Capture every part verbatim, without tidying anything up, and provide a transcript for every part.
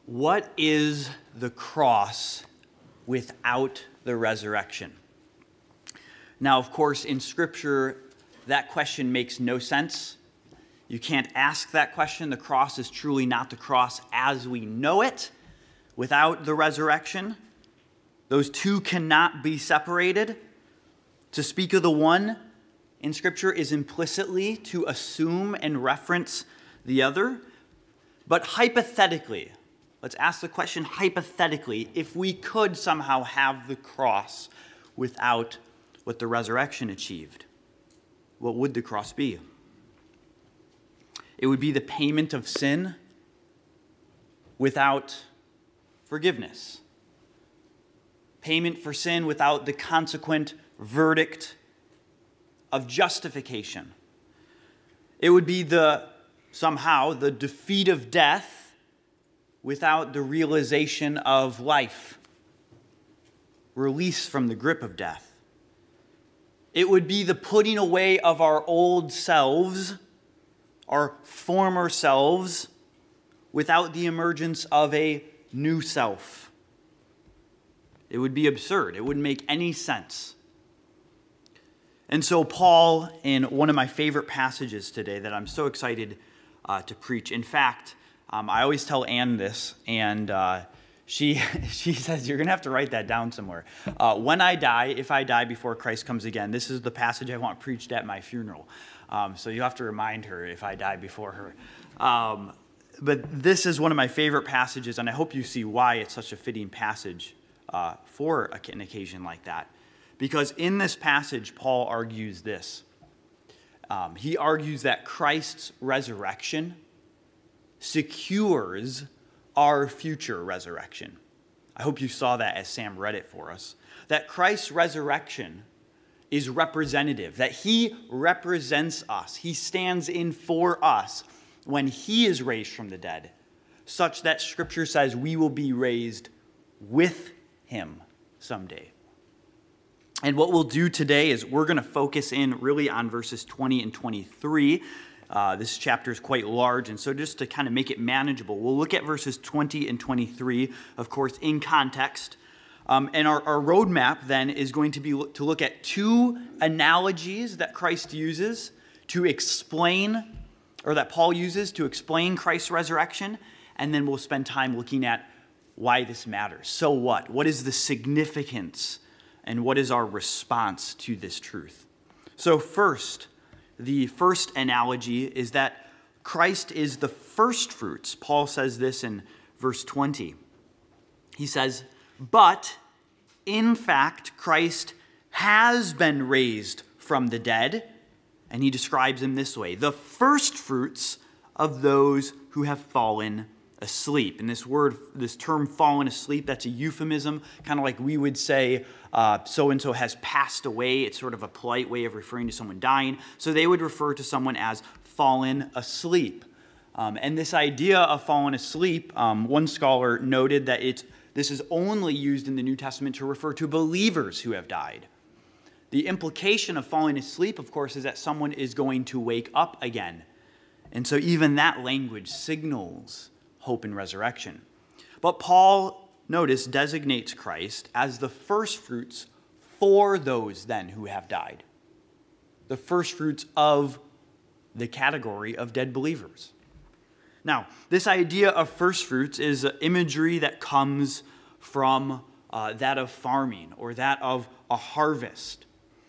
What is the cross without the resurrection? Now, of course, in Scripture, that question makes no sense. You can't ask that question. The cross is truly not the cross as we know it without the resurrection. Those two cannot be separated. To speak of the one in Scripture is implicitly to assume and reference the other. But hypothetically, let's ask the question hypothetically, if we could somehow have the cross without what the resurrection achieved, what would the cross be? It would be the payment of sin without forgiveness. Payment for sin without the consequent verdict of justification. It would be the somehow the defeat of death without the realization of life, release from the grip of death. It would be the putting away of our old selves, our former selves, without the emergence of a new self. It would be absurd. It wouldn't make any sense. And so Paul, in one of my favorite passages today that I'm so excited uh, to preach. In fact, um, I always tell Anne this, and uh, she she says, you're going to have to write that down somewhere. Uh, when I die, if I die before Christ comes again, this is the passage I want preached at my funeral. Um, so you have to remind her if I die before her. Um, but this is one of my favorite passages, and I hope you see why it's such a fitting passage uh, for an occasion like that. Because in this passage, Paul argues this. Um, he argues that Christ's resurrection secures our future resurrection. I hope you saw that as Sam read it for us. That Christ's resurrection is representative, that he represents us. He stands in for us when he is raised from the dead, such that Scripture says we will be raised with him someday. And what we'll do today is we're going to focus in really on verses twenty and twenty-three. Uh, this chapter is quite large, and so just to kind of make it manageable, we'll look at verses twenty and twenty-three, of course, in context. Um, and our, our roadmap then is going to be to look at two analogies that Christ uses to explain, or that Paul uses to explain Christ's resurrection, and then we'll spend time looking at why this matters. So what? What is the significance, and what is our response to this truth? So first, the first analogy is that Christ is the first fruits. Paul says this in verse twenty. He says, but in fact, Christ has been raised from the dead, and he describes him this way, the first fruits of those who have fallen asleep. And this word, this term fallen asleep, that's a euphemism, kind of like we would say uh, so-and-so has passed away. It's sort of a polite way of referring to someone dying. So they would refer to someone as fallen asleep. Um, and this idea of fallen asleep, um, one scholar noted that it's this is only used in the New Testament to refer to believers who have died. The implication of falling asleep, of course, is that someone is going to wake up again. And so even that language signals hope in resurrection. But Paul, notice, designates Christ as the first fruits for those then who have died. The first fruits of the category of dead believers. Now, this idea of first fruits is imagery that comes from uh, that of farming or that of a harvest.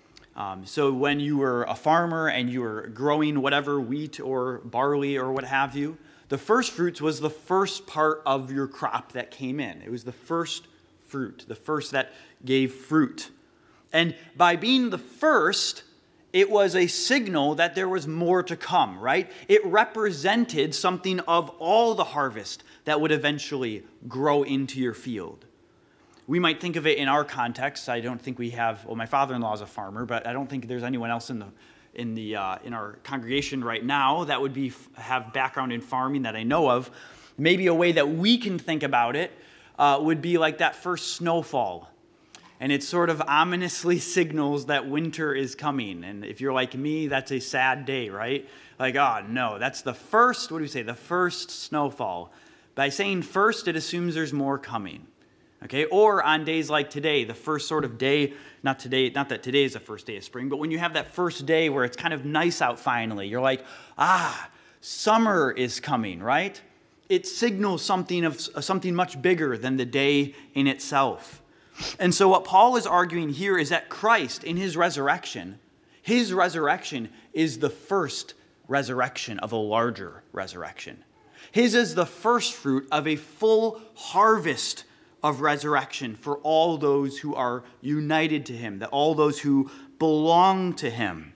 Um, so when you were a farmer and you were growing whatever, wheat or barley or what have you, the first fruits was the first part of your crop that came in. It was the first fruit, the first that gave fruit. And by being the first, it was a signal that there was more to come, right? It represented something of all the harvest that would eventually grow into your field. We might think of it in our context. I don't think we have, well, my father-in-law is a farmer, but I don't think there's anyone else in the in the uh, in our congregation right now that would be have background in farming that I know of. Maybe a way that we can think about it uh, would be like that first snowfall. And it sort of ominously signals that winter is coming. And if you're like me, that's a sad day, right? Like, oh no, that's the first, what do we say, the first snowfall. By saying first, it assumes there's more coming. Okay? Or on days like today, the first sort of day, not today, not that today is the first day of spring, but when you have that first day where it's kind of nice out finally, you're like, ah, summer is coming, right? It signals something of something much bigger than the day in itself. And so what Paul is arguing here is that Christ, in his resurrection, his resurrection is the first resurrection of a larger resurrection. His is the first fruit of a full harvest of resurrection for all those who are united to him, that all those who belong to him.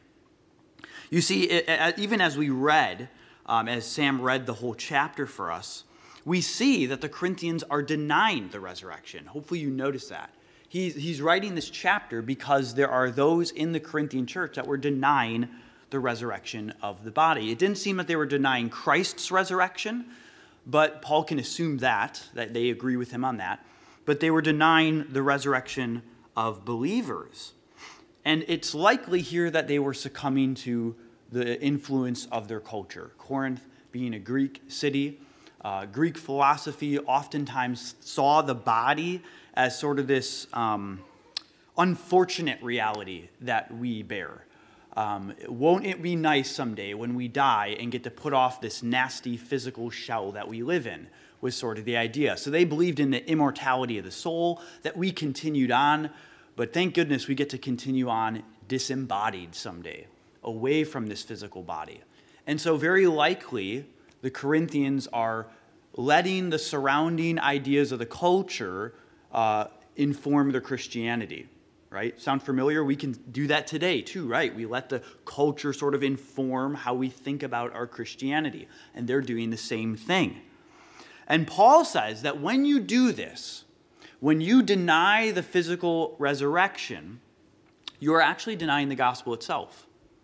You see, it, even as we read, um, as Sam read the whole chapter for us, we see that the Corinthians are denying the resurrection. Hopefully you notice that. He's, he's writing this chapter because there are those in the Corinthian church that were denying the resurrection of the body. It didn't seem that they were denying Christ's resurrection, but Paul can assume that, that they agree with him on that. But they were denying the resurrection of believers. And it's likely here that they were succumbing to the influence of their culture. Corinth being a Greek city, uh, Greek philosophy oftentimes saw the body as sort of this um, unfortunate reality that we bear. Um, won't it be nice someday when we die and get to put off this nasty physical shell that we live in, was sort of the idea. So they believed in the immortality of the soul, that we continued on, but thank goodness we get to continue on disembodied someday, away from this physical body. And so very likely the Corinthians are letting the surrounding ideas of the culture uh, inform their Christianity. Right? Sound familiar? We can do that today too, right? We let the culture sort of inform how we think about our Christianity, and they're doing the same thing. And Paul says that when you do this, when you deny the physical resurrection, you are actually denying the gospel itself.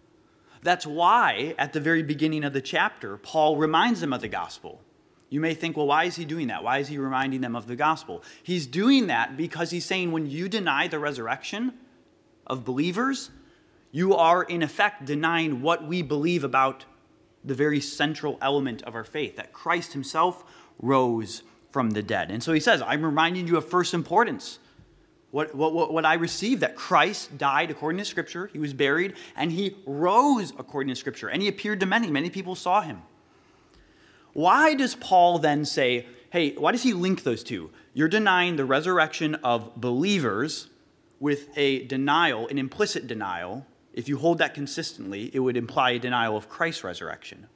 That's why at the very beginning of the chapter, Paul reminds them of the gospel. You may think, well, why is he doing that? Why is he reminding them of the gospel? He's doing that because he's saying when you deny the resurrection of believers, you are in effect denying what we believe about the very central element of our faith, that Christ himself rose from the dead. And so he says, I'm reminding you of first importance. What, what, what I received, that Christ died according to Scripture, he was buried, and he rose according to Scripture, and he appeared to many. Many people saw him. Why does Paul then say, hey, why does he link those two? You're denying the resurrection of believers with a denial, an implicit denial. If you hold that consistently, it would imply a denial of Christ's resurrection.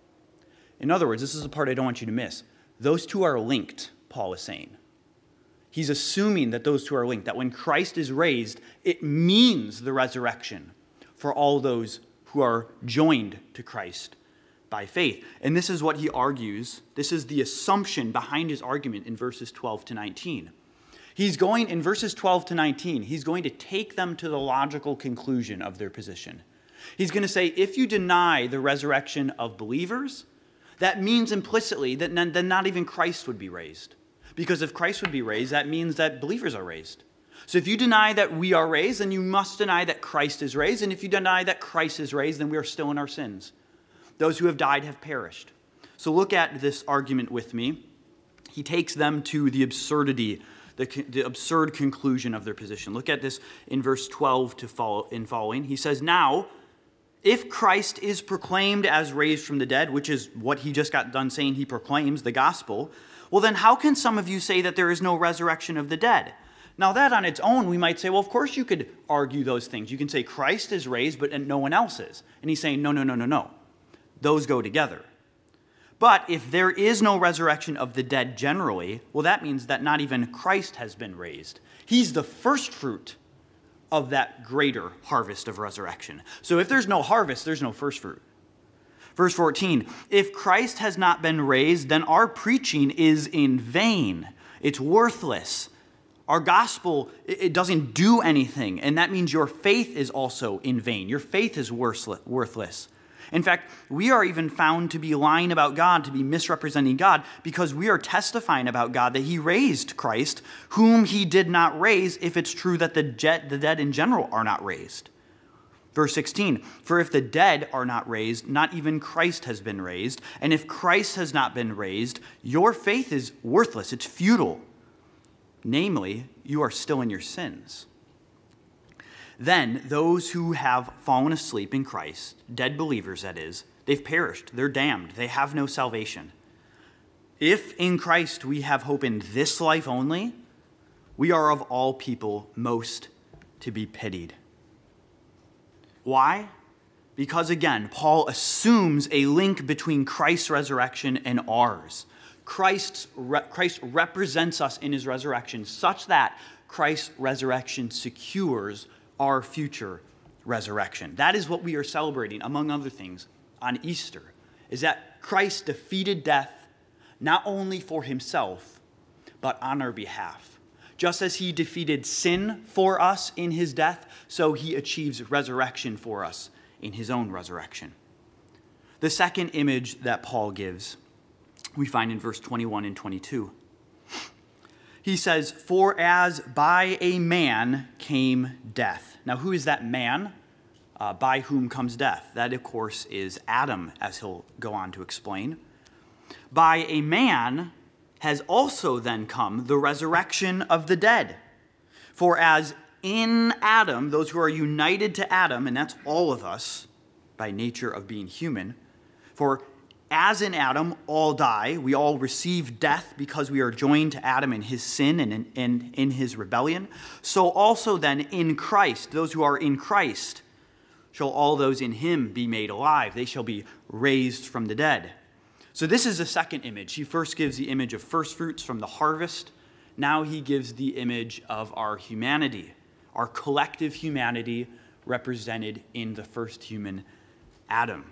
In other words, this is the part I don't want you to miss. Those two are linked, Paul is saying. He's assuming that those two are linked, that when Christ is raised, it means the resurrection for all those who are joined to Christ by faith. And this is what he argues. This is the assumption behind his argument in verses twelve to nineteen. He's going, in verses twelve to nineteen, he's going to take them to the logical conclusion of their position. He's going to say, if you deny the resurrection of believers, that means implicitly that then not even Christ would be raised. Because if Christ would be raised, that means that believers are raised. So if you deny that we are raised, then you must deny that Christ is raised. And if you deny that Christ is raised, then we are still in our sins. Those who have died have perished. So look at this argument with me. He takes them to the absurdity, the, the absurd conclusion of their position. Look at this in verse twelve to follow, in following. He says, now, if Christ is proclaimed as raised from the dead, which is what he just got done saying he proclaims, the gospel, well then how can some of you say that there is no resurrection of the dead? Now that on its own, we might say, well, of course you could argue those things. You can say Christ is raised, but no one else is. And he's saying, no, no, no, no, no. Those go together. But if there is no resurrection of the dead generally, well, that means that not even Christ has been raised. He's the first fruit of that greater harvest of resurrection. So if there's no harvest, there's no first fruit. Verse fourteen, if Christ has not been raised, then our preaching is in vain. It's worthless. Our gospel, it doesn't do anything, and that means your faith is also in vain. Your faith is worthless. In fact, we are even found to be lying about God, to be misrepresenting God, because we are testifying about God that he raised Christ, whom he did not raise, if it's true that the dead in general are not raised. Verse sixteen, for if the dead are not raised, not even Christ has been raised. And if Christ has not been raised, your faith is worthless, it's futile. Namely, you are still in your sins. Then those who have fallen asleep in Christ, dead believers that is, they've perished, they're damned, they have no salvation. If in Christ we have hope in this life only, we are of all people most to be pitied. Why? Because again, Paul assumes a link between Christ's resurrection and ours. Christ's re- Christ represents us in his resurrection such that Christ's resurrection secures our future resurrection. That is what we are celebrating, among other things, on Easter, is that Christ defeated death not only for himself, but on our behalf. Just as he defeated sin for us in his death, so he achieves resurrection for us in his own resurrection. The second image that Paul gives, we find in verse twenty-one and twenty-two. He says, for as by a man came death. Now, who is that man? Uh, by whom comes death? That, of course, is Adam, as he'll go on to explain. By a man has also then come the resurrection of the dead. For as in Adam, those who are united to Adam, and that's all of us by nature of being human, for as in Adam all die, we all receive death because we are joined to Adam in his sin and in, in, in his rebellion, so also then in Christ, those who are in Christ, shall all those in him be made alive. They shall be raised from the dead. So this is the second image. He first gives the image of first fruits from the harvest. Now he gives the image of our humanity, our collective humanity represented in the first human, Adam.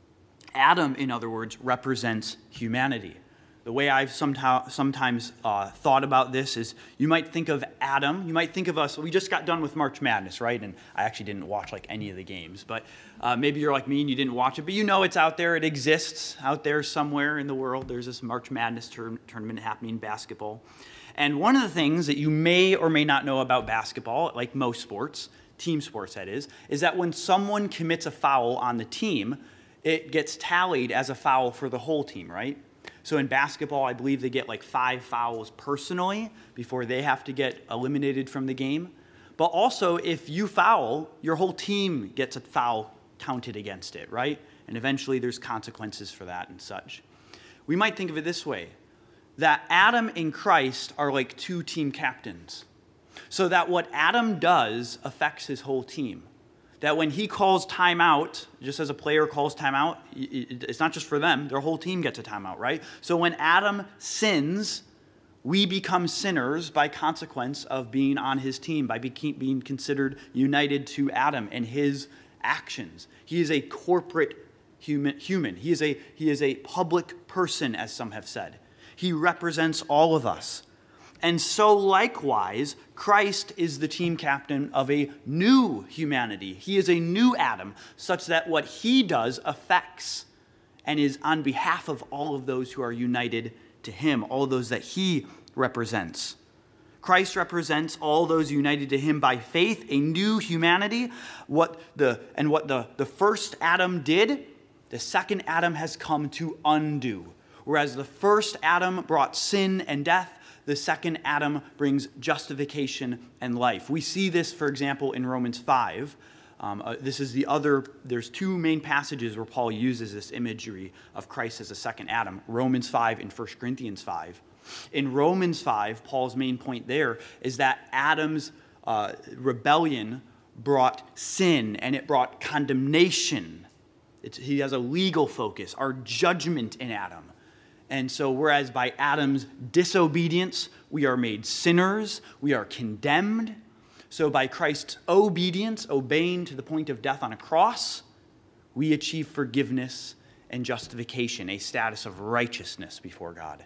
Adam, in other words, represents humanity. The way I've sometime, sometimes uh, thought about this is you might think of Adam, you might think of us, we just got done with March Madness, right? And I actually didn't watch like any of the games, but uh, maybe you're like me and you didn't watch it, but you know it's out there, it exists out there somewhere in the world. There's this March Madness tur- tournament happening in basketball. And one of the things that you may or may not know about basketball, like most sports, team sports that is, is that when someone commits a foul on the team, it gets tallied as a foul for the whole team, right? So in basketball, I believe they get like five fouls personally before they have to get eliminated from the game. But also, if you foul, your whole team gets a foul counted against it, right? And eventually there's consequences for that and such. We might think of it this way, that Adam and Christ are like two team captains. So that what Adam does affects his whole team. That when he calls timeout, just as a player calls timeout, it's not just for them, their whole team gets a timeout, right? So when Adam sins, we become sinners by consequence of being on his team, by being considered united to Adam and his actions. He is a corporate human. human. He is a, he is a public person, as some have said. He represents all of us. And so likewise, Christ is the team captain of a new humanity. He is a new Adam, such that what he does affects and is on behalf of all of those who are united to him, all of those that he represents. Christ represents all those united to him by faith, a new humanity. What the and what the, the first Adam did, the second Adam has come to undo. Whereas the first Adam brought sin and death, the second Adam brings justification and life. We see this, for example, in Romans five. Um, uh, this is the other, there's two main passages where Paul uses this imagery of Christ as a second Adam, Romans five and First Corinthians five. In Romans five, Paul's main point there is that Adam's uh, rebellion brought sin and it brought condemnation. It's, he has a legal focus, our judgment in Adam. And so whereas by Adam's disobedience, we are made sinners, we are condemned. So by Christ's obedience, obeying to the point of death on a cross, we achieve forgiveness and justification, a status of righteousness before God.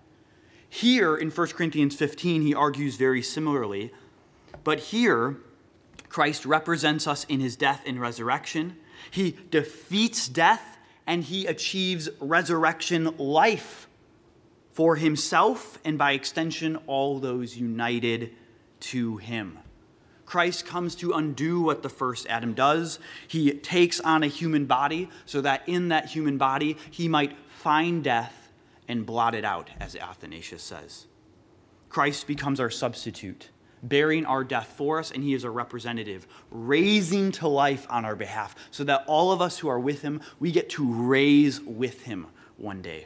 Here in First Corinthians fifteen, he argues very similarly. But here, Christ represents us in his death and resurrection. He defeats death and he achieves resurrection life for himself and by extension all those united to him. Christ comes to undo what the first Adam does. He takes on a human body so that in that human body he might find death and blot it out, as Athanasius says. Christ becomes our substitute, bearing our death for us, and he is a representative, raising to life on our behalf, so that all of us who are with him, we get to raise with him one day.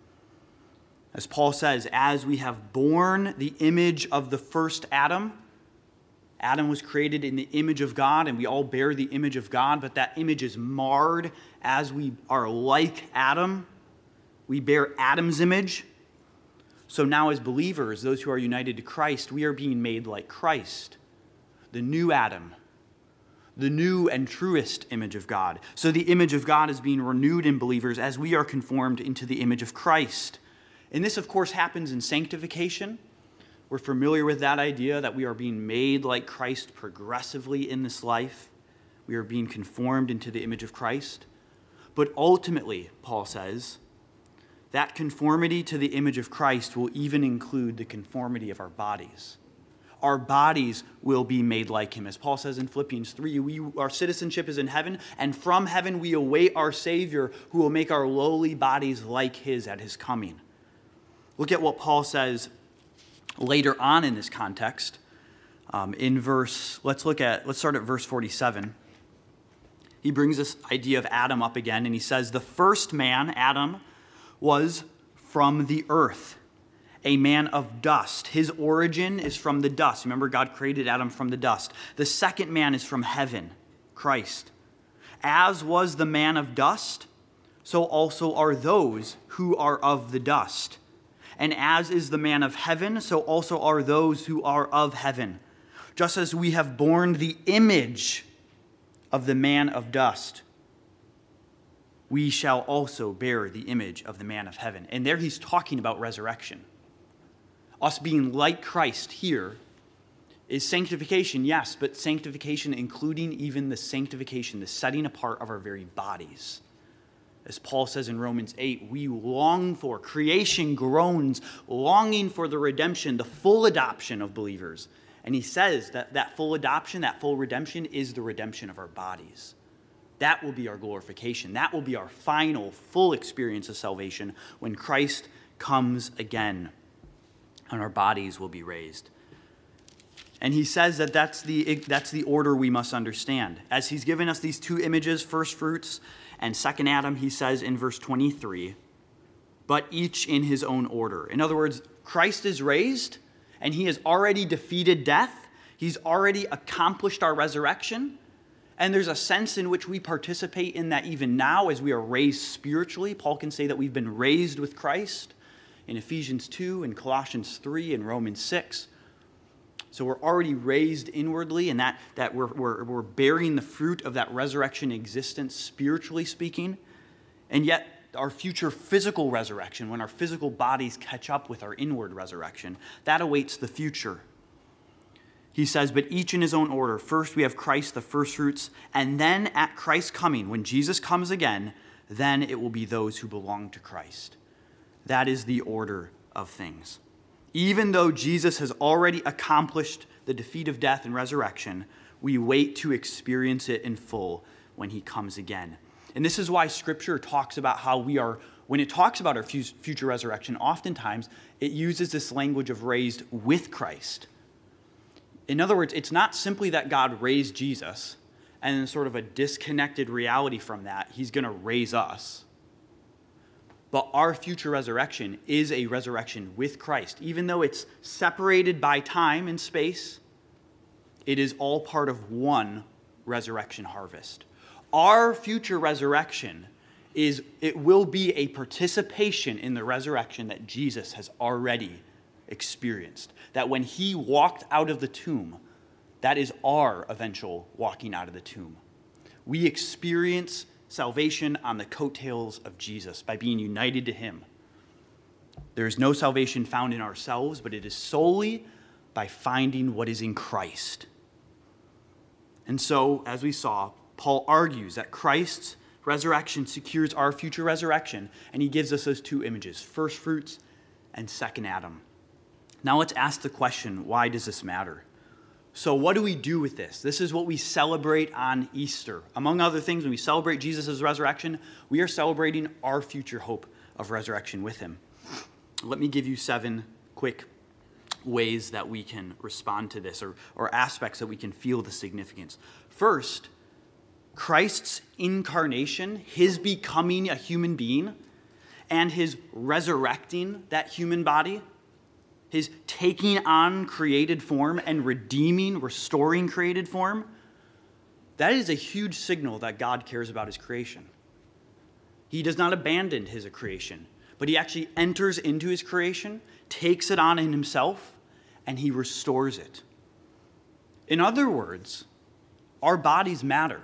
As Paul says, as we have borne the image of the first Adam, Adam was created in the image of God, and we all bear the image of God, but that image is marred as we are like Adam. We bear Adam's image. So now as believers, those who are united to Christ, we are being made like Christ, the new Adam, the new and truest image of God. So the image of God is being renewed in believers as we are conformed into the image of Christ. And this, of course, happens in sanctification. We're familiar with that idea that we are being made like Christ progressively in this life. We are being conformed into the image of Christ. But ultimately, Paul says, that conformity to the image of Christ will even include the conformity of our bodies. Our bodies will be made like him. As Paul says in Philippians three, we, our citizenship is in heaven, and from heaven we await our Savior, who will make our lowly bodies like his at his coming. Look at what Paul says later on in this context. Um, in verse, let's look at, let's start at verse forty-seven. He brings this idea of Adam up again, and he says, the first man, Adam, was from the earth, a man of dust. His origin is from the dust. Remember, God created Adam from the dust. The second man is from heaven, Christ. As was the man of dust, so also are those who are of the dust. And as is the man of heaven, so also are those who are of heaven. Just as we have borne the image of the man of dust, we shall also bear the image of the man of heaven. And there he's talking about resurrection. Us being like Christ here is sanctification, yes, but sanctification including even the sanctification, the setting apart of our very bodies. As Paul says in Romans eight, we long for, creation groans, longing for the redemption, the full adoption of believers. And he says that that full adoption, that full redemption is the redemption of our bodies. That will be our glorification. That will be our final, full experience of salvation when Christ comes again and our bodies will be raised. And he says that that's the, that's the order we must understand. As he's given us these two images, first fruits and second Adam, he says in verse twenty-three, but each in his own order. In other words, Christ is raised and he has already defeated death. He's already accomplished our resurrection. And there's a sense in which we participate in that even now as we are raised spiritually. Paul can say that we've been raised with Christ in Ephesians two, in Colossians three, and Romans six. So we're already raised inwardly, and that, that we're, we're, we're bearing the fruit of that resurrection existence, spiritually speaking. And yet our future physical resurrection, when our physical bodies catch up with our inward resurrection, that awaits the future. He says, but each in his own order. First we have Christ, the first fruits, and then at Christ's coming, when Jesus comes again, then it will be those who belong to Christ. That is the order of things. Even though Jesus has already accomplished the defeat of death and resurrection, we wait to experience it in full when he comes again. And this is why Scripture talks about how we are, when it talks about our future resurrection, oftentimes it uses this language of raised with Christ. In other words, it's not simply that God raised Jesus and in sort of a disconnected reality from that, he's going to raise us. But our future resurrection is a resurrection with Christ. Even though it's separated by time and space, it is all part of one resurrection harvest. Our future resurrection is, it will be a participation in the resurrection that Jesus has already experienced. That when he walked out of the tomb, that is our eventual walking out of the tomb. We experience salvation on the coattails of Jesus by being united to him. There is no salvation found in ourselves, but it is solely by finding what is in Christ. And so, as we saw, Paul argues that Christ's resurrection secures our future resurrection, and he gives us those two images, first fruits and second Adam. Now let's ask the question, why does this matter? So what do we do with this? This is what we celebrate on Easter. Among other things, when we celebrate Jesus' resurrection, we are celebrating our future hope of resurrection with him. Let me give you seven quick ways that we can respond to this, or, or aspects that we can feel the significance. First, Christ's incarnation, his becoming a human being, and his resurrecting that human body, his taking on created form and redeeming, restoring created form, that is a huge signal that God cares about his creation. He does not abandon his creation, but he actually enters into his creation, takes it on in himself, and he restores it. In other words, our bodies matter.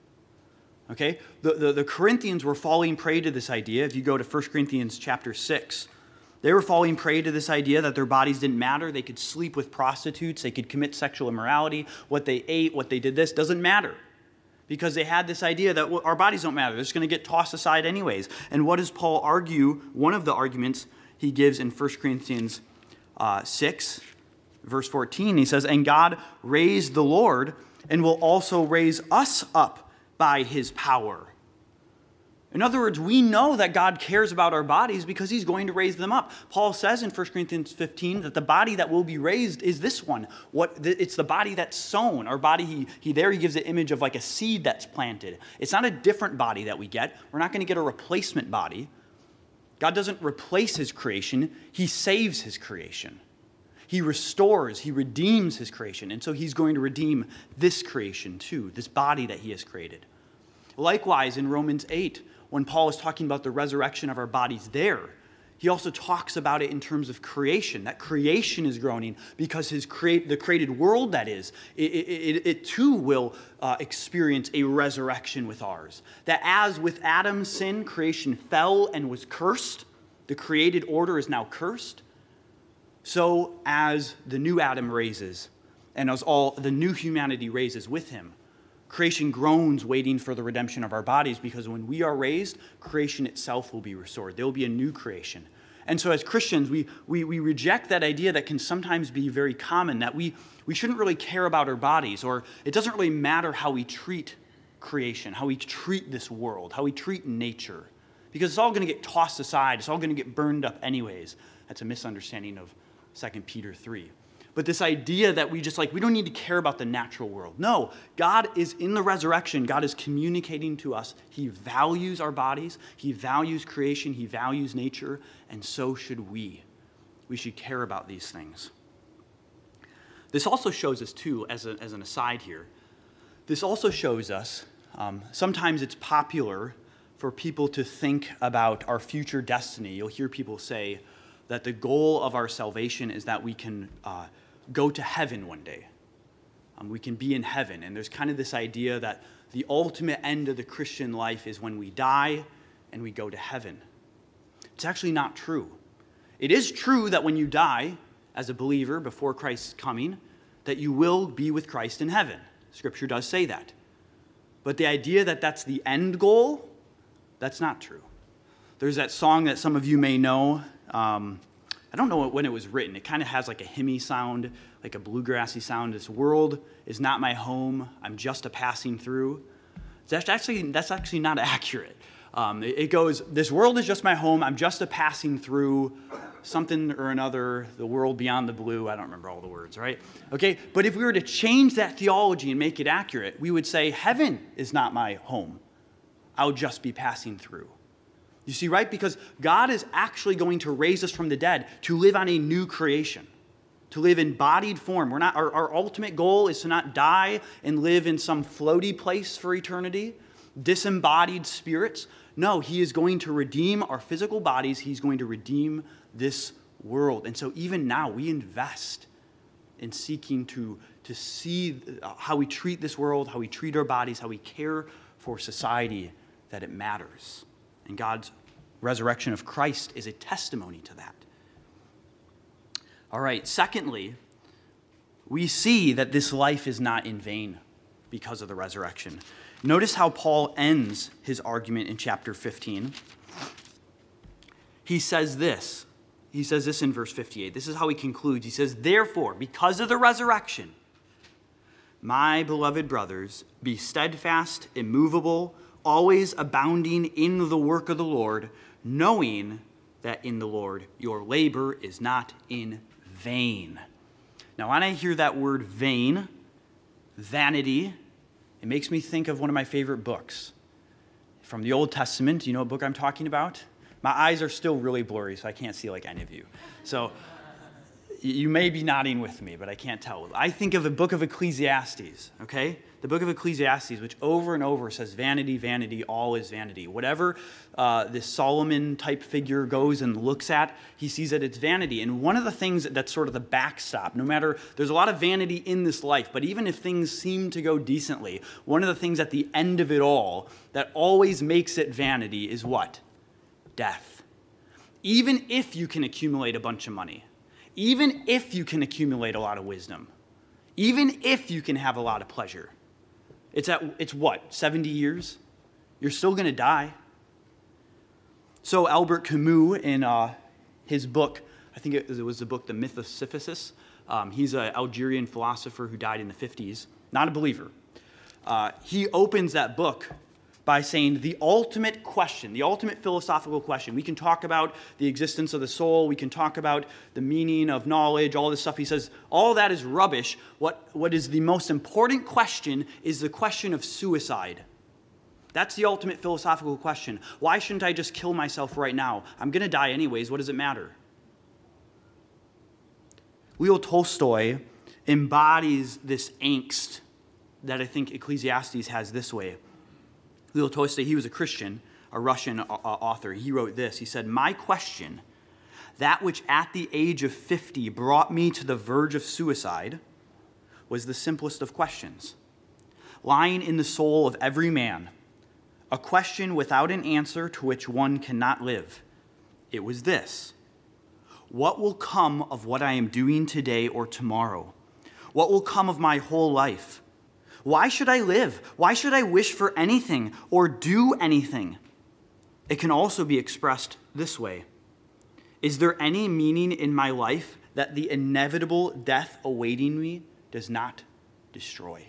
Okay? The, the, the Corinthians were falling prey to this idea. If you go to First Corinthians chapter six, they were falling prey to this idea that their bodies didn't matter. They could sleep with prostitutes. They could commit sexual immorality. What they ate, what they did this, doesn't matter. Because they had this idea that well, our bodies don't matter. They're just going to get tossed aside anyways. And what does Paul argue? One of the arguments he gives in First Corinthians uh, six, verse fourteen, he says, "And God raised the Lord and will also raise us up by his power." In other words, we know that God cares about our bodies because he's going to raise them up. Paul says in First Corinthians fifteen that the body that will be raised is this one. What it's the body that's sown. Our body, he, he there he gives the image of like a seed that's planted. It's not a different body that we get. We're not going to get a replacement body. God doesn't replace his creation. He saves his creation. He restores, he redeems his creation. And so he's going to redeem this creation too, this body that he has created. Likewise, in Romans eight, when Paul is talking about the resurrection of our bodies there, he also talks about it in terms of creation. That creation is groaning because his create, the created world, that is, it, it, it too will uh, experience a resurrection with ours. That as with Adam's sin, creation fell and was cursed, the created order is now cursed. So as the new Adam raises, and as all the new humanity raises with him, creation groans waiting for the redemption of our bodies, because when we are raised, creation itself will be restored. There will be a new creation. And so as Christians, we, we, we reject that idea that can sometimes be very common, that we, we shouldn't really care about our bodies, or it doesn't really matter how we treat creation, how we treat this world, how we treat nature, because it's all going to get tossed aside. It's all going to get burned up anyways. That's a misunderstanding of Second Peter three. But this idea that we just like, we don't need to care about the natural world. No, God is in the resurrection. God is communicating to us. He values our bodies. He values creation. He values nature. And so should we. We should care about these things. This also shows us too, as, a, as an aside here, this also shows us, um, sometimes it's popular for people to think about our future destiny. You'll hear people say that the goal of our salvation is that we can uh, go to heaven one day. Um, we can be in heaven. And there's kind of this idea that the ultimate end of the Christian life is when we die and we go to heaven. It's actually not true. It is true that when you die as a believer before Christ's coming, that you will be with Christ in heaven. Scripture does say that. But the idea that that's the end goal, that's not true. There's that song that some of you may know. Um, I don't know when it was written. It kind of has like a hymny sound, like a bluegrassy sound. This world is not my home. I'm just a passing through. That's actually, that's actually not accurate. Um, it, it goes, this world is just my home. I'm just a passing through something or another, the world beyond the blue. I don't remember all the words, right? Okay, but if we were to change that theology and make it accurate, we would say heaven is not my home. I'll just be passing through. You see, right? Because God is actually going to raise us from the dead to live on a new creation, to live in bodied form. We're not, our, our ultimate goal is to not die and live in some floaty place for eternity, disembodied spirits. No, he is going to redeem our physical bodies. He's going to redeem this world. And so even now, we invest in seeking to, to see how we treat this world, how we treat our bodies, how we care for society, that it matters. And God's resurrection of Christ is a testimony to that. All right, secondly, we see that this life is not in vain because of the resurrection. Notice how Paul ends his argument in chapter fifteen. He says this. He says this in verse fifty-eight. This is how he concludes. He says, therefore, because of the resurrection, My beloved brothers, be steadfast, immovable, always abounding in the work of the Lord, knowing that in the Lord your labor is not in vain. Now, when I hear that word vain, vanity, it makes me think of one of my favorite books from the Old Testament. Do you know what book I'm talking about? My eyes are still really blurry, so I can't see like any of you. So you may be nodding with me, but I can't tell. I think of the book of Ecclesiastes, okay? The book of Ecclesiastes, which over and over says, vanity, vanity, all is vanity. Whatever uh, this Solomon-type figure goes and looks at, he sees that it's vanity. And one of the things that's sort of the backstop, no matter, there's a lot of vanity in this life, but even if things seem to go decently, one of the things at the end of it all that always makes it vanity is what? Death. Even if you can accumulate a bunch of money, even if you can accumulate a lot of wisdom, even if you can have a lot of pleasure, it's at it's what, seventy years? You're still going to die. So Albert Camus, in uh, his book, I think it was the book The Myth of Sisyphus, um, he's an Algerian philosopher who died in the fifties, not a believer. Uh, he opens that book by saying the ultimate question, the ultimate philosophical question. We can talk about the existence of the soul. We can talk about the meaning of knowledge, all this stuff. He says, all that is rubbish. What, what is the most important question is the question of suicide. That's the ultimate philosophical question. Why shouldn't I just kill myself right now? I'm going to die anyways. What does it matter? Leo Tolstoy embodies this angst that I think Ecclesiastes has this way. Leo Tolstoy, he was a Christian, a Russian author. He wrote this. He said, my question, that which at the age of fifty brought me to the verge of suicide, was the simplest of questions. Lying in the soul of every man, a question without an answer to which one cannot live. It was this: what will come of what I am doing today or tomorrow? What will come of my whole life? Why should I live? Why should I wish for anything or do anything? It can also be expressed this way: is there any meaning in my life that the inevitable death awaiting me does not destroy?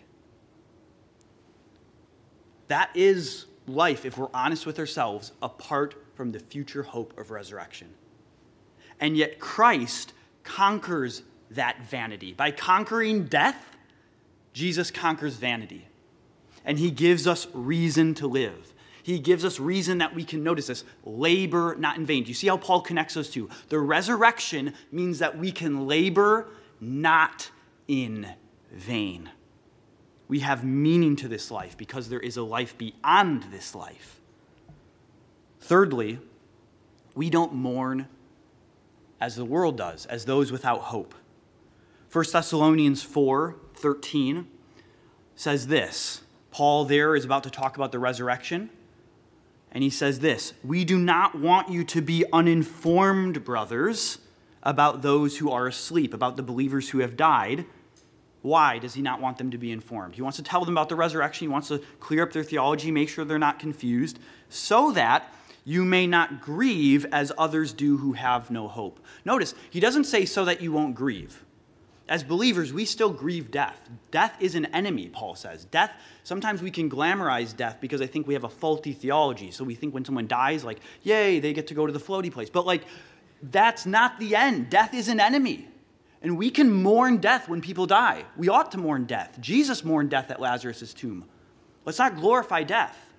That is life, if we're honest with ourselves, apart from the future hope of resurrection. And yet Christ conquers that vanity. By conquering death, Jesus conquers vanity, and he gives us reason to live. He gives us reason that we can notice this: labor not in vain. Do you see how Paul connects those two? The resurrection means that we can labor not in vain. We have meaning to this life because there is a life beyond this life. Thirdly, we don't mourn as the world does, as those without hope. First Thessalonians four thirteen says this. Paul there is about to talk about the resurrection, and he says this: we do not want you to be uninformed, brothers, about those who are asleep, about the believers who have died. Why does he not want them to be informed? He wants to tell them about the resurrection. He wants to clear up their theology, make sure they're not confused, so that you may not grieve as others do who have no hope. Notice, he doesn't say so that you won't grieve. As believers, we still grieve death. Death is an enemy, Paul says. Death, sometimes we can glamorize death because I think we have a faulty theology. So we think when someone dies, like, yay, they get to go to the floaty place. But like, that's not the end. Death is an enemy. And we can mourn death when people die. We ought to mourn death. Jesus mourned death at Lazarus' tomb. Let's not glorify death.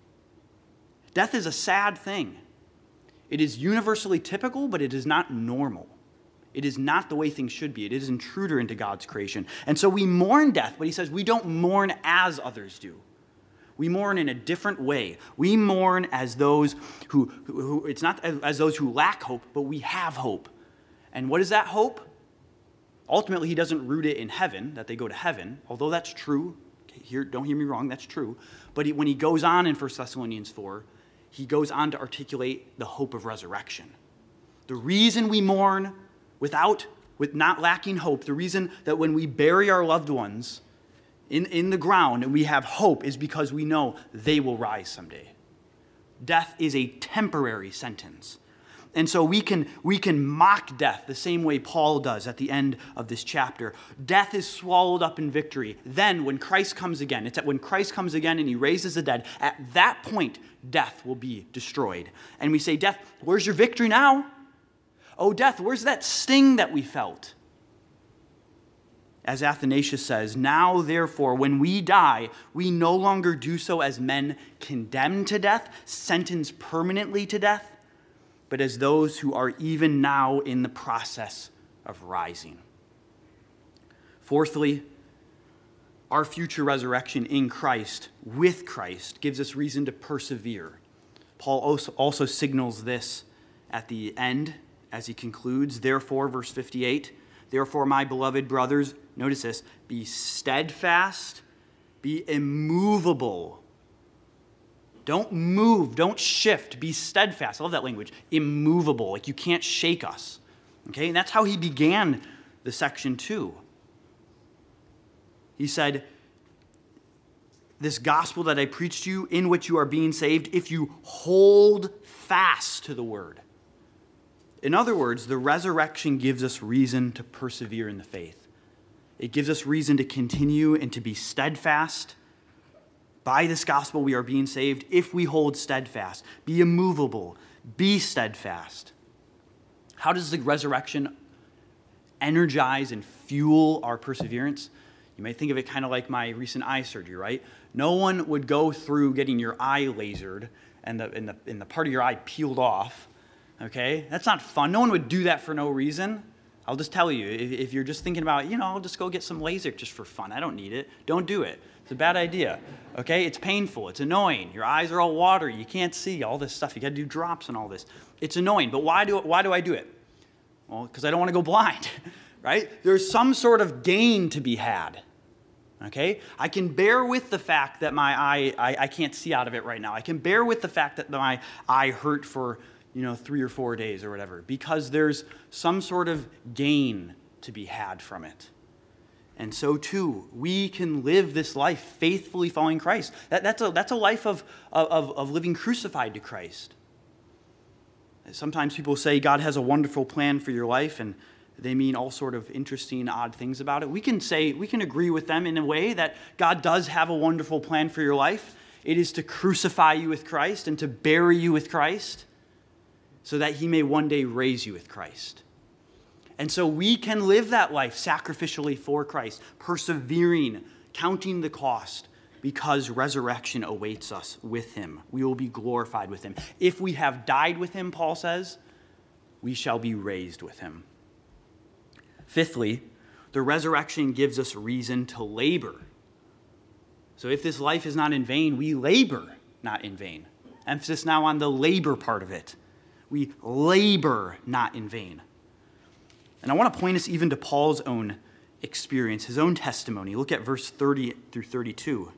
Death is a sad thing. It is universally typical, but it is not normal. It is not the way things should be. It is an intruder into God's creation. And so we mourn death, but he says we don't mourn as others do. We mourn in a different way. We mourn as those who, who, who it's not as those who lack hope, but we have hope. And what is that hope? Ultimately, he doesn't root it in heaven, that they go to heaven, although that's true. Okay, here, don't hear me wrong, that's true. But he, when he goes on in First Thessalonians four, he goes on to articulate the hope of resurrection. The reason we mourn without, with not lacking hope, the reason that when we bury our loved ones in, in the ground and we have hope is because we know they will rise someday. Death is a temporary sentence. And so we can, we can mock death the same way Paul does at the end of this chapter. Death is swallowed up in victory. Then when Christ comes again, it's at when Christ comes again and he raises the dead, at that point, death will be destroyed. And we say, death, where's your victory now? Oh, death, where's that sting that we felt? As Athanasius says, now therefore, when we die, we no longer do so as men condemned to death, sentenced permanently to death, but as those who are even now in the process of rising. Fourthly, our future resurrection in Christ, with Christ, gives us reason to persevere. Paul also, also signals this at the end as he concludes. Therefore, verse fifty-eight, therefore, my beloved brothers, notice this, be steadfast, be immovable. Don't move, don't shift, be steadfast. I love that language, immovable, like you can't shake us. Okay, and that's how he began the section too. He said, this gospel that I preached to you, in which you are being saved, if you hold fast to the word. In other words, the resurrection gives us reason to persevere in the faith. It gives us reason to continue and to be steadfast. By this gospel we are being saved if we hold steadfast. Be immovable. Be steadfast. How does the resurrection energize and fuel our perseverance? You might think of it kind of like my recent eye surgery, right? No one would go through getting your eye lasered and the, and the, and the part of your eye peeled off. Okay? That's not fun. No one would do that for no reason. I'll just tell you, if, if you're just thinking about, you know, I'll just go get some LASIK just for fun. I don't need it. Don't do it. It's a bad idea. Okay? It's painful. It's annoying. Your eyes are all watery. You can't see all this stuff. You got to do drops and all this. It's annoying. But why do why do I do it? Well, because I don't want to go blind. Right? There's some sort of gain to be had. Okay? I can bear with the fact that my eye, I, I can't see out of it right now. I can bear with the fact that my eye hurt for, you know, three or four days or whatever, because there's some sort of gain to be had from it. And so, too, we can live this life faithfully following Christ. That, that's, a, that's a life of, of, of living crucified to Christ. Sometimes people say God has a wonderful plan for your life, and they mean all sort of interesting, odd things about it. We can say, we can agree with them in a way that God does have a wonderful plan for your life. It is to crucify you with Christ and to bury you with Christ so that he may one day raise you with Christ. And so we can live that life sacrificially for Christ, persevering, counting the cost, because resurrection awaits us with him. We will be glorified with him. If we have died with him, Paul says, we shall be raised with him. Fifthly, the resurrection gives us reason to labor. So if this life is not in vain, we labor not in vain. Emphasis now on the labor part of it. We labor not in vain. And I want to point us even to Paul's own experience, his own testimony. Look at verse thirty through thirty-two.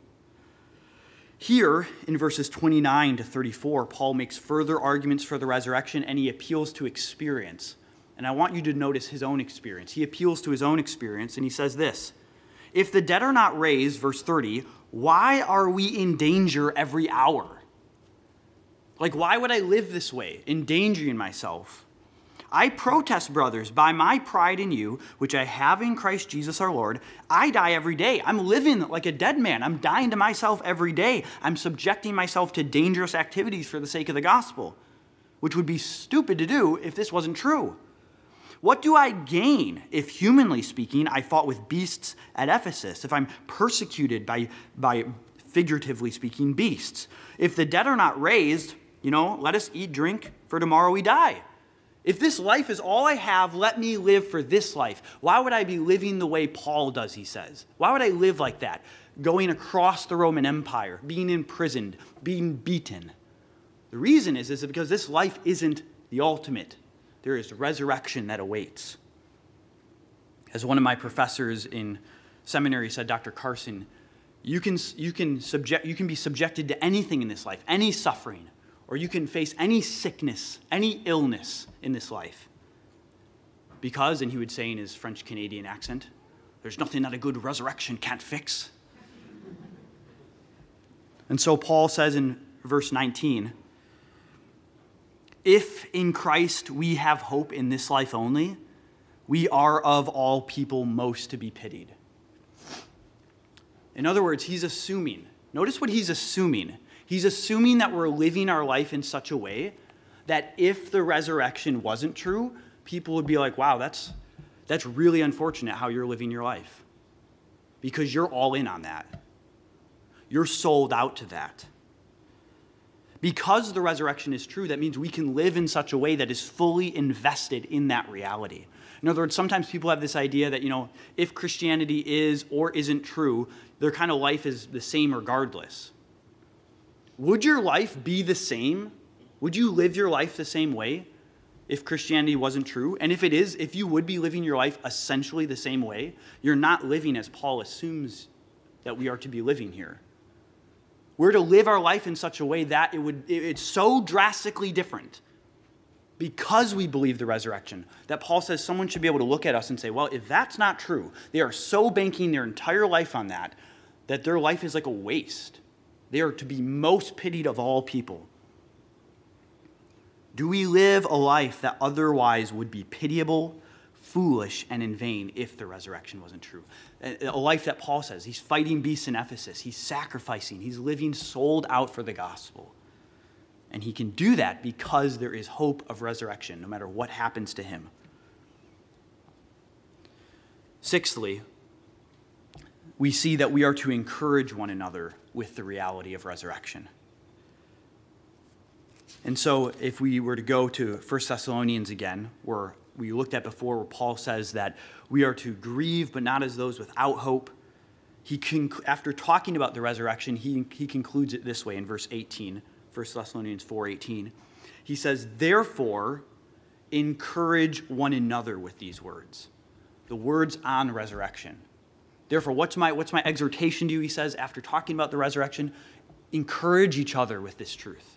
Here, in verses twenty-nine to thirty-four, Paul makes further arguments for the resurrection, and he appeals to experience. And I want you to notice his own experience. He appeals to his own experience, and he says this: if the dead are not raised, verse thirty, why are we in danger every hour? Like, why would I live this way, endangering myself? I protest, brothers, by my pride in you, which I have in Christ Jesus our Lord, I die every day. I'm living like a dead man. I'm dying to myself every day. I'm subjecting myself to dangerous activities for the sake of the gospel, which would be stupid to do if this wasn't true. What do I gain if, humanly speaking, I fought with beasts at Ephesus, if I'm persecuted by, by figuratively speaking, beasts? If the dead are not raised, you know, let us eat, drink, for tomorrow we die. If this life is all I have, let me live for this life. Why would I be living the way Paul does, he says? Why would I live like that? Going across the Roman Empire, being imprisoned, being beaten. The reason is, is because this life isn't the ultimate. There is resurrection that awaits. As one of my professors in seminary said, Doctor Carson, you can, you can, subject, you can be subjected to anything in this life, any suffering, or you can face any sickness, any illness in this life. Because, and he would say in his French-Canadian accent, there's nothing that a good resurrection can't fix. And so Paul says in verse nineteen, if in Christ we have hope in this life only, we are of all people most to be pitied. In other words, he's assuming. Notice what he's assuming. He's assuming that we're living our life in such a way that if the resurrection wasn't true, people would be like, wow, that's, that's really unfortunate how you're living your life. Because you're all in on that. You're sold out to that. Because the resurrection is true, that means we can live in such a way that is fully invested in that reality. In other words, sometimes people have this idea that, you know, if Christianity is or isn't true, their kind of life is the same regardless. Would your life be the same? Would you live your life the same way if Christianity wasn't true? And if it is, if you would be living your life essentially the same way, you're not living as Paul assumes that we are to be living here. We're to live our life in such a way that it would it's so drastically different because we believe the resurrection that Paul says someone should be able to look at us and say, well, if that's not true, they are so banking their entire life on that, that their life is like a waste. They are to be most pitied of all people. Do we live a life that otherwise would be pitiable, foolish, and in vain if the resurrection wasn't true? A life that Paul says, he's fighting beasts in Ephesus, he's sacrificing, he's living sold out for the gospel. And he can do that because there is hope of resurrection, no matter what happens to him. Sixthly, we see that we are to encourage one another with the reality of resurrection. And so if we were to go to First Thessalonians again, where we looked at before, where Paul says that we are to grieve, but not as those without hope. He conc- after talking about the resurrection, he, he concludes it this way in verse eighteen, First Thessalonians four eighteen. He says, therefore, encourage one another with these words. The words on resurrection. Therefore, what's my, what's my exhortation to you, he says, after talking about the resurrection? Encourage each other with this truth.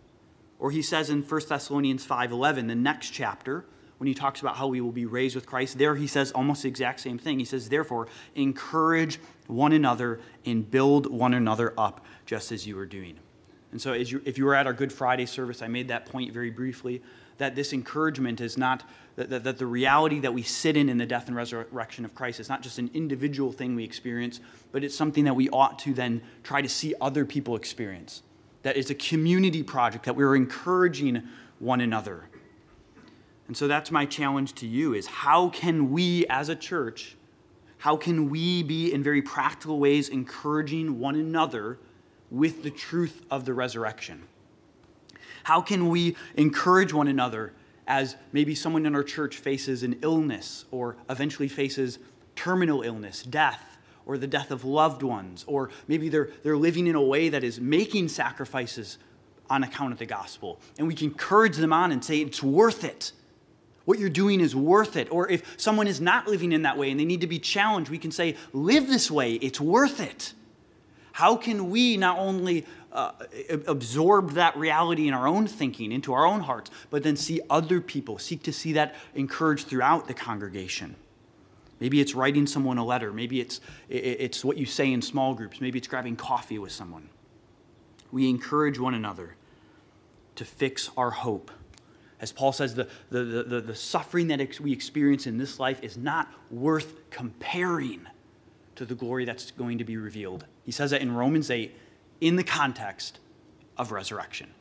Or he says in First Thessalonians five eleven, the next chapter, when he talks about how we will be raised with Christ, there he says almost the exact same thing. He says, therefore, encourage one another and build one another up, just as you are doing. And so as you, if you were at our Good Friday service, I made that point very briefly, that this encouragement is not, that, that, that the reality that we sit in in the death and resurrection of Christ is not just an individual thing we experience, but it's something that we ought to then try to see other people experience. That it's a community project, that we're encouraging one another. And so that's my challenge to you, is how can we as a church, how can we be in very practical ways encouraging one another with the truth of the resurrection? How can we encourage one another as maybe someone in our church faces an illness or eventually faces terminal illness, death, or the death of loved ones, or maybe they're, they're living in a way that is making sacrifices on account of the gospel. And we can encourage them on and say, it's worth it. What you're doing is worth it. Or if someone is not living in that way and they need to be challenged, we can say, live this way, it's worth it. How can we not only uh, absorb that reality in our own thinking, into our own hearts, but then see other people, seek to see that encouraged throughout the congregation? Maybe it's writing someone a letter. Maybe it's, it's what you say in small groups. Maybe it's grabbing coffee with someone. We encourage one another to fix our hope. As Paul says, the, the, the, the suffering that we experience in this life is not worth comparing to the glory that's going to be revealed. He says that in Romans eight, in the context of resurrection.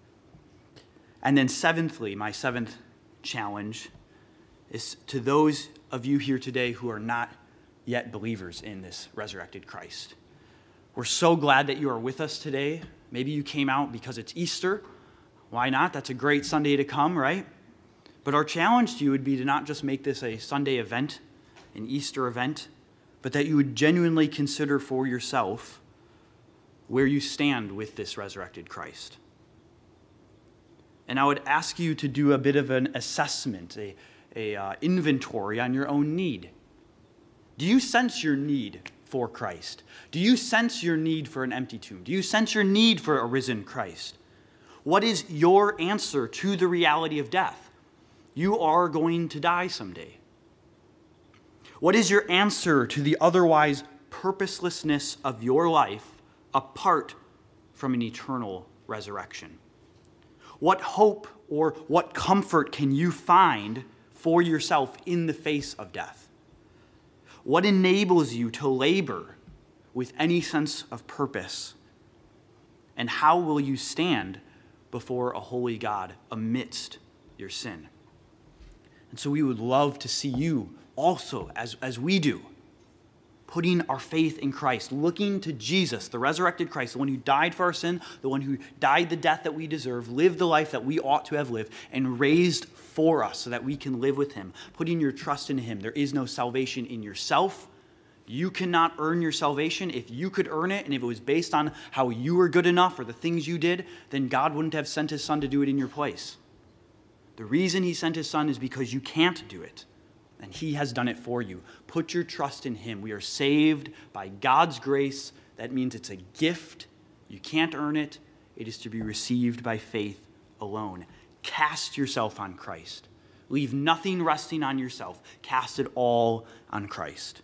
And then seventhly, my seventh challenge is to those of you here today who are not yet believers in this resurrected Christ. We're so glad that you are with us today. Maybe you came out because it's Easter. Why not? That's a great Sunday to come, right? But our challenge to you would be to not just make this a Sunday event, an Easter event, but that you would genuinely consider for yourself where you stand with this resurrected Christ. And I would ask you to do a bit of an assessment, a, a uh, inventory on your own need. Do you sense your need for Christ? Do you sense your need for an empty tomb? Do you sense your need for a risen Christ? What is your answer to the reality of death? You are going to die someday. What is your answer to the otherwise purposelessness of your life apart from an eternal resurrection? What hope or what comfort can you find for yourself in the face of death? What enables you to labor with any sense of purpose? And how will you stand before a holy God amidst your sin? And so we would love to see you also, as, as we do, putting our faith in Christ, looking to Jesus, the resurrected Christ, the one who died for our sin, the one who died the death that we deserve, lived the life that we ought to have lived, and raised for us so that we can live with him, putting your trust in him. There is no salvation in yourself. You cannot earn your salvation. If you could earn it, and if it was based on how you were good enough or the things you did, then God wouldn't have sent his son to do it in your place. The reason he sent his son is because you can't do it. And he has done it for you. Put your trust in him. We are saved by God's grace. That means it's a gift. You can't earn it. It is to be received by faith alone. Cast yourself on Christ. Leave nothing resting on yourself. Cast it all on Christ.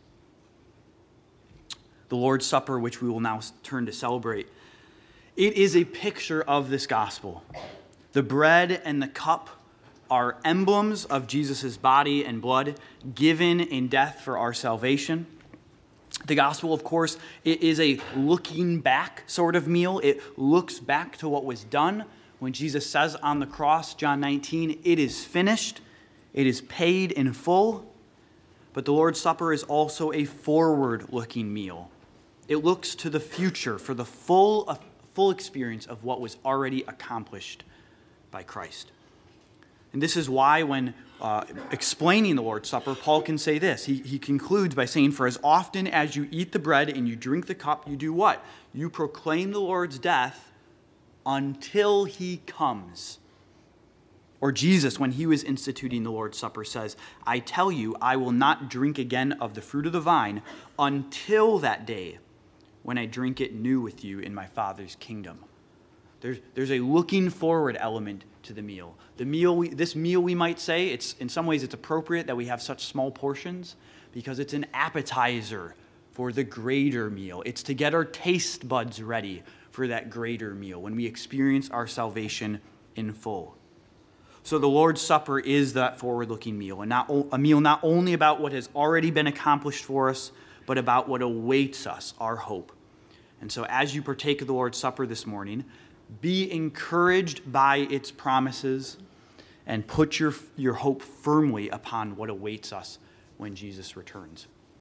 The Lord's Supper, which we will now turn to celebrate, it is a picture of this gospel. The bread and the cup are emblems of Jesus' body and blood given in death for our salvation. The gospel, of course, it is a looking back sort of meal. It looks back to what was done when Jesus says on the cross, John nineteen, it is finished, it is paid in full. But the Lord's Supper is also a forward-looking meal. It looks to the future for the full, uh, full experience of what was already accomplished by Christ. And this is why when uh, explaining the Lord's Supper, Paul can say this. He, he concludes by saying, for as often as you eat the bread and you drink the cup, you do what? You proclaim the Lord's death until he comes. Or Jesus, when he was instituting the Lord's Supper, says, I tell you, I will not drink again of the fruit of the vine until that day when I drink it new with you in my Father's kingdom. There's, there's a looking forward element to the meal. The meal, we, this meal, we might say, it's in some ways it's appropriate that we have such small portions because it's an appetizer for the greater meal. It's to get our taste buds ready for that greater meal when we experience our salvation in full. So the Lord's Supper is that forward-looking meal, and not a meal not only about what has already been accomplished for us, but about what awaits us, our hope. And so as you partake of the Lord's Supper this morning, be encouraged by its promises and put your, your hope firmly upon what awaits us when Jesus returns.